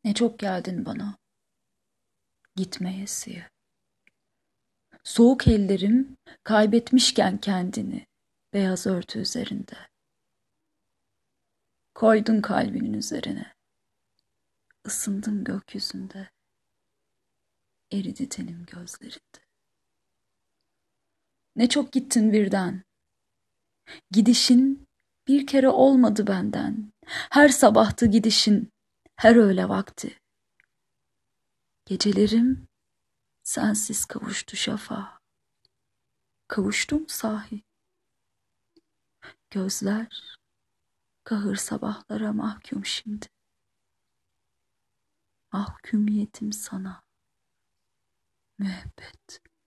Ne çok geldin bana, gitmeyesiye. Soğuk ellerim kaybetmişken kendini beyaz örtü üzerinde. Koydun kalbinin üzerine, ısındın gökyüzünde, eridi tenim gözlerinde. Ne çok gittin birden, gidişin bir kere olmadı benden. Her sabahtı gidişin, her öğle vakti. Gecelerim sensiz kavuştu şafağa. Kavuştum sahi. Gözler kahır sabahlara mahkum şimdi. Mahkumiyetim sana müebbet.